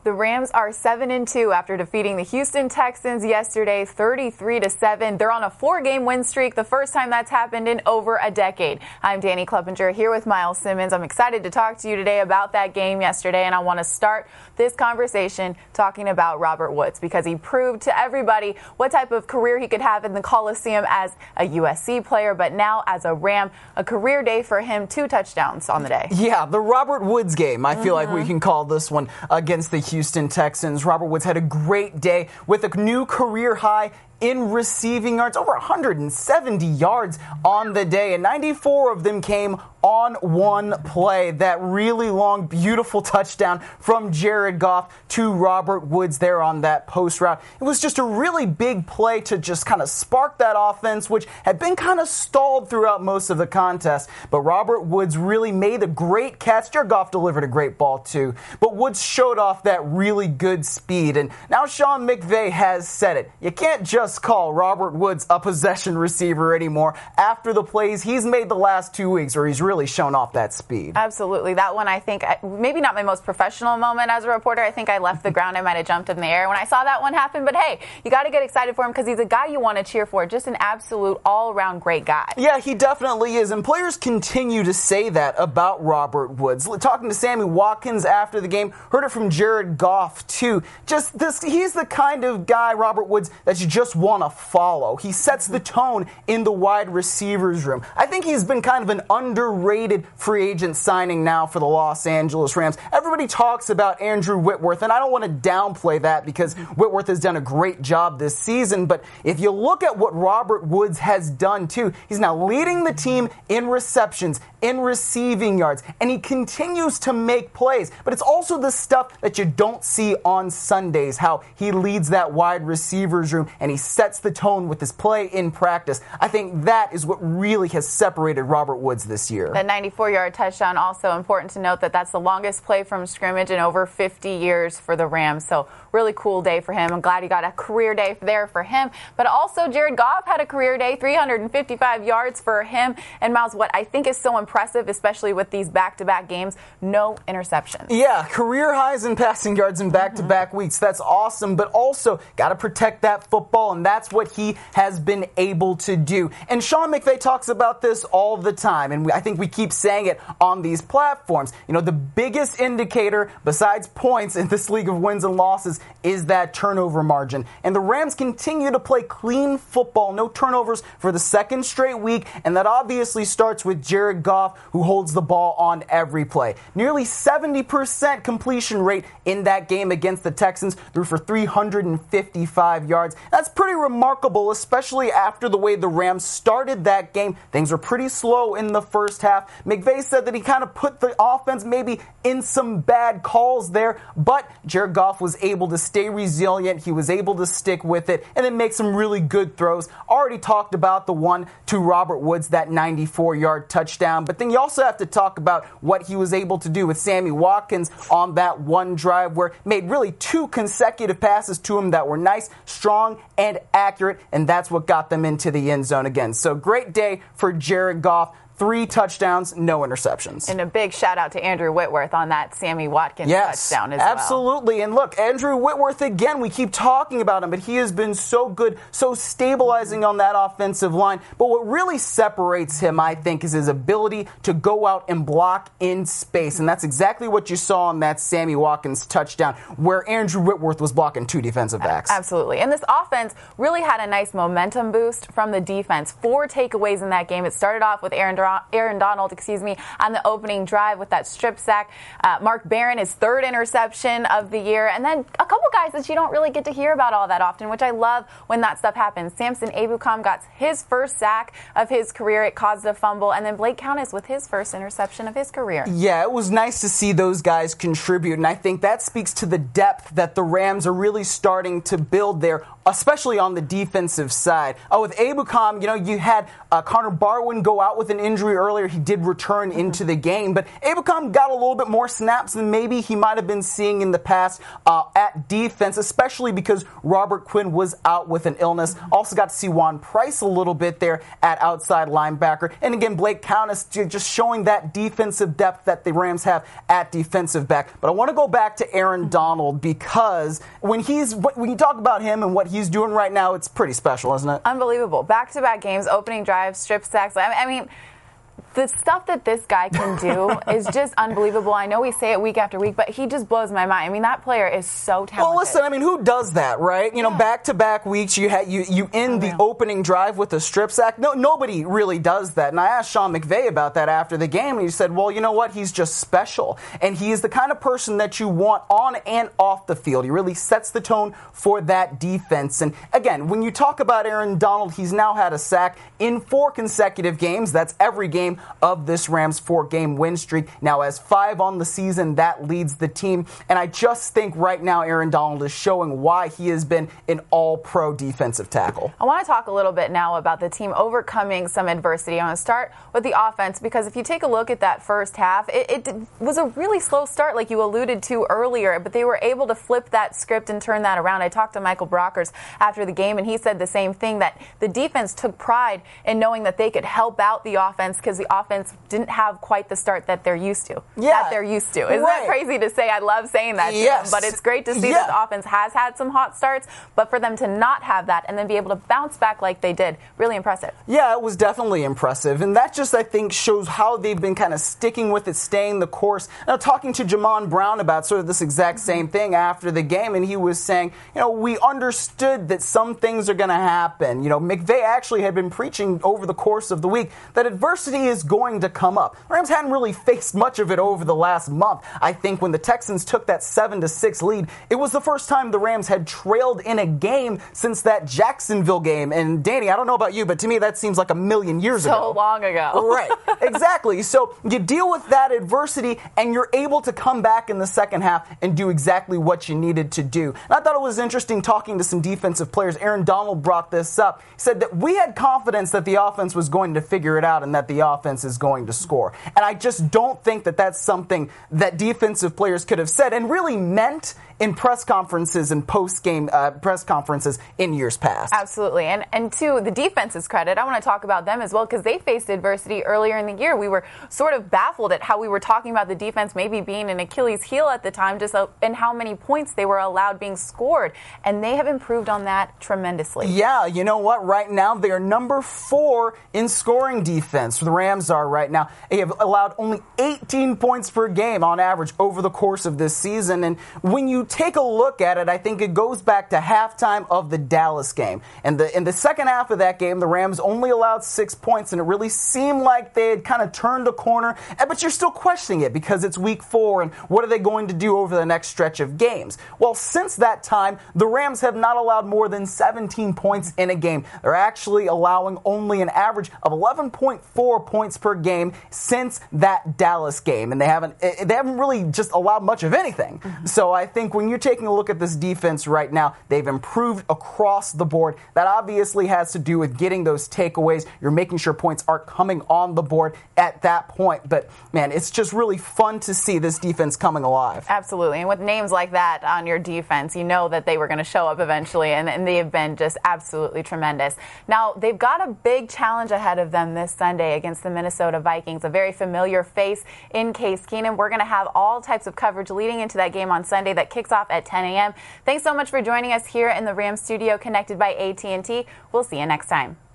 The Rams are 7-2 after defeating the Houston Texans yesterday, 33-7. They're on a 4-game win streak, the first time that's happened in over a decade. I'm Danny Kleppinger here with Miles Simmons. I'm excited to talk to you today about that game yesterday, and I want to start this conversation talking about Robert Woods because he proved to everybody what type of career he could have in the Coliseum as a USC player, but now as a Ram, a career day for him, 2 touchdowns on the day. Yeah, the Robert Woods game, I feel like we can call this one against the Houston Texans. Robert Woods had a great day with a new career high in receiving yards, over 170 yards on the day, and 94 of them came on one play. That really long, beautiful touchdown from Jared Goff to Robert Woods there on that post route. It was just a really big play to just kind of spark that offense, which had been kind of stalled throughout most of the contest. But Robert Woods really made a great catch. Jared Goff delivered a great ball too, but Woods showed off that really good speed. And now Sean McVay has said it. You can't just call Robert Woods a possession receiver anymore after the plays he's made the last 2 weeks where he's really shown off that speed. Absolutely. That one, I think, maybe not my most professional moment as a reporter. I think I left the ground. I might have jumped in the air when I saw that one happen. But hey, you got to get excited for him because he's a guy you want to cheer for. Just an absolute all-around great guy. Yeah, he definitely is. And players continue to say that about Robert Woods. Talking to Sammy Watkins after the game, heard it from Jared Goff too. He's the kind of guy, Robert Woods, that you just want to follow. He sets the tone in the wide receivers room. I think he's been kind of an underrated free agent signing now for the Los Angeles Rams. Everybody talks about Andrew Whitworth, and I don't want to downplay that because Whitworth has done a great job this season, but if you look at what Robert Woods has done too, he's now leading the team in receptions, in receiving yards, and he continues to make plays. But it's also the stuff that you don't see on Sundays, how he leads that wide receivers room and he sets the tone with his play in practice. I think that is what really has separated Robert Woods this year. That 94-yard touchdown, also important to note that that's the longest play from scrimmage in over 50 years for the Rams. So really cool day for him. I'm glad he got a career day there for him. But also Jared Goff had a career day, 355 yards for him. And Miles, what I think is so impressive, especially with these back-to-back games, no interceptions. Yeah, career highs in passing yards in back-to-back weeks. That's awesome. But also got to protect that football, and that's what he has been able to do. And Sean McVay talks about this all the time, and I think we keep saying it on these platforms. You know, the biggest indicator besides points in this league of wins and losses is that turnover margin. And the Rams continue to play clean football, no turnovers for the second straight week, and that obviously starts with Jared Goff, who holds the ball on every play. Nearly 70% completion rate in that game against the Texans, threw for 355 yards. That's pretty remarkable, especially after the way the Rams started that game. Things were pretty slow in the first half. McVay said that he kind of put the offense maybe in some bad calls there, but Jared Goff was able to stay resilient. He was able to stick with it and then make some really good throws. Already talked about the one to Robert Woods, that 94-yard touchdown, but then you also have to talk about what he was able to do with Sammy Watkins on that one drive where made really 2 consecutive passes to him that were nice, strong, and accurate, and that's what got them into the end zone again. So great day for Jared Goff. 3 touchdowns, no interceptions. And a big shout out to Andrew Whitworth on that Sammy Watkins touchdown as well. Absolutely. And look, Andrew Whitworth, again, we keep talking about him, but he has been so good, so stabilizing on that offensive line. But what really separates him, I think, is his ability to go out and block in space. And that's exactly what you saw on that Sammy Watkins touchdown, where Andrew Whitworth was blocking 2 defensive backs. Absolutely. And this offense really had a nice momentum boost from the defense. 4 takeaways in that game. It started off with Aaron Donald, on the opening drive with that strip sack. Mark Barron, his 3rd interception of the year. And then a couple guys that you don't really get to hear about all that often, which I love when that stuff happens. Samson Ebukam got his first sack of his career. It caused a fumble. And then Blake Countess with his first interception of his career. Yeah, it was nice to see those guys contribute. And I think that speaks to the depth that the Rams are really starting to build there, especially on the defensive side. With Ebukam, you had Connor Barwin go out with an injury earlier. He did return into the game, but Ebukam got a little bit more snaps than maybe he might have been seeing in the past at defense, especially because Robert Quinn was out with an illness. Also got to see Juan Price a little bit there at outside linebacker. And again, Blake Countess just showing that defensive depth that the Rams have at defensive back. But I want to go back to Aaron Donald, because when you talk about him and what he's doing right now, it's pretty special, isn't it? Unbelievable. Back-to-back games, opening drive, strip sacks. I mean, the stuff that this guy can do is just unbelievable. I know we say it week after week, but he just blows my mind. I mean, that player is so talented. Well, listen, I mean, who does that, right? You know, back-to-back weeks, you end the opening drive with a strip sack. No, nobody really does that. And I asked Sean McVay about that after the game, and he said, well, you know what? He's just special. And he is the kind of person that you want on and off the field. He really sets the tone for that defense. And again, when you talk about Aaron Donald, he's now had a sack in 4 consecutive games. That's every game of this Rams 4-game win streak. Now has 5 on the season. That leads the team. And I just think right now Aaron Donald is showing why he has been an all-pro defensive tackle. I want to talk a little bit now about the team overcoming some adversity. I want to start with the offense, because if you take a look at that first half, it was a really slow start like you alluded to earlier, but they were able to flip that script and turn that around. I talked to Michael Brockers after the game, and he said the same thing, that the defense took pride in knowing that they could help out the offense, because the offense didn't have quite the start that they're used to. Yeah. Isn't that crazy to say? I love saying that to them, but it's great to see that the offense has had some hot starts, but for them to not have that and then be able to bounce back like they did, really impressive. Yeah, it was definitely impressive, and that just, I think, shows how they've been kind of sticking with it, staying the course. Now, talking to Jamon Brown about sort of this exact same thing after the game, and he was saying, you know, we understood that some things are going to happen. You know, McVay actually had been preaching over the course of the week that adversity is going to come up. Rams hadn't really faced much of it over the last month. I think when the Texans took that 7-6 lead, it was the first time the Rams had trailed in a game since that Jacksonville game. And Danny, I don't know about you, but to me that seems like a million years ago. So long ago. Right, exactly. So you deal with that adversity and you're able to come back in the second half and do exactly what you needed to do. And I thought it was interesting talking to some defensive players. Aaron Donald brought this up. He said that we had confidence that the offense was going to figure it out and that the offense is going to score. And I just don't think that that's something that defensive players could have said and really meant in press conferences and post-game press conferences in years past. Absolutely. And to the defense's credit, I want to talk about them as well, because they faced adversity earlier in the year. We were sort of baffled at how we were talking about the defense maybe being an Achilles heel at the time, just in how many points they were allowed being scored. And they have improved on that tremendously. Yeah, you know what? Right now, they are number 4 in scoring defense. The Rams are right now. They have allowed only 18 points per game on average over the course of this season. And when you take a look at it, I think it goes back to halftime of the Dallas game. And in the second half of that game, the Rams only allowed 6 points, and it really seemed like they had kind of turned a corner. But you're still questioning it because it's week 4, and what are they going to do over the next stretch of games? Well, since that time, the Rams have not allowed more than 17 points in a game. They're actually allowing only an average of 11.4 points per game since that Dallas game, and they haven't really just allowed much of anything. Mm-hmm. So I think when you're taking a look at this defense right now, they've improved across the board. That obviously has to do with getting those takeaways. You're making sure points aren't coming on the board at that point. But, man, it's just really fun to see this defense coming alive. Absolutely. And with names like that on your defense, you know that they were going to show up eventually, and they have been just absolutely tremendous. Now, they've got a big challenge ahead of them this Sunday against the Minnesota Vikings, a very familiar face in Case Keenum. We're going to have all types of coverage leading into that game on Sunday that kicks off at 10 a.m. Thanks so much for joining us here in the Rams studio connected by AT&T. We'll see you next time.